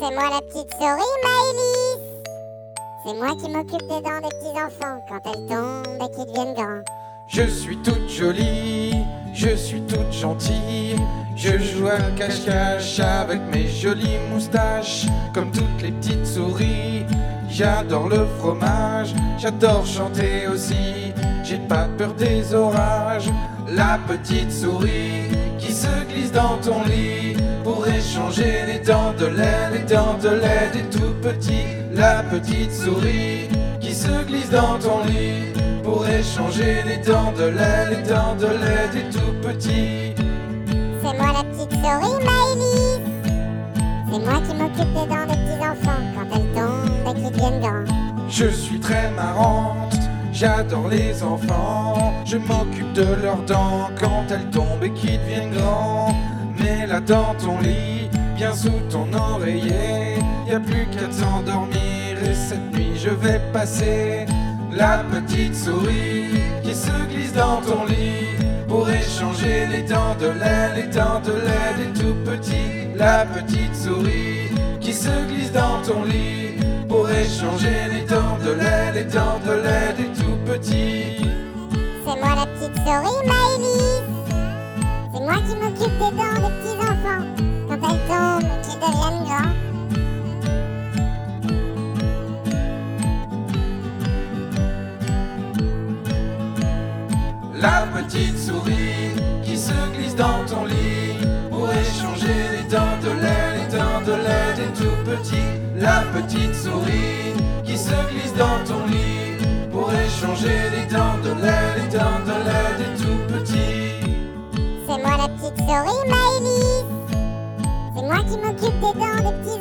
C'est moi la petite souris Maëlys. C'est moi qui m'occupe des dents des petits enfants quand elles tombent et qu'ils deviennent grands. Je suis toute jolie, je suis toute gentille. Je joue à cache-cache avec mes jolies moustaches. Comme toutes les petites souris, j'adore le fromage. J'adore chanter aussi, j'ai pas peur des orages. La petite souris qui se glisse dans ton lit pour échanger les dents de lait, les dents de lait des tout petits. La petite souris qui se glisse dans ton lit pour échanger les dents de lait, les dents de lait des tout petits. C'est moi la petite souris Maëlys. C'est moi qui m'occupe des dents des petits enfants quand elles tombent et qu'ils deviennent grands. Je suis très marrante, j'adore les enfants. Je m'occupe de leurs dents quand elles tombent et qu'ils deviennent grands. Mets-la dans ton lit, bien sous ton oreiller. Y a plus qu'à s'endormir et cette nuit je vais passer. La petite souris qui se glisse dans ton lit pour échanger les dents de lait, les dents de lait des tout petits. La petite souris qui se glisse dans ton lit pour échanger les dents de lait, les dents de lait des tout petits. C'est moi la petite souris Maëlys. C'est moi qui m'occupe des dents des petits enfants quand elles tombent et qu'ils deviennent grands. La petite souris qui se glisse dans ton lit pour échanger les dents de lait, les dents de lait des tout petits. La petite souris qui se glisse dans ton lit pour échanger les dents de lait, les dents de lait des tout petits. C'est moi la petite souris Maëlys. C'est moi qui m'occupe des dents des petits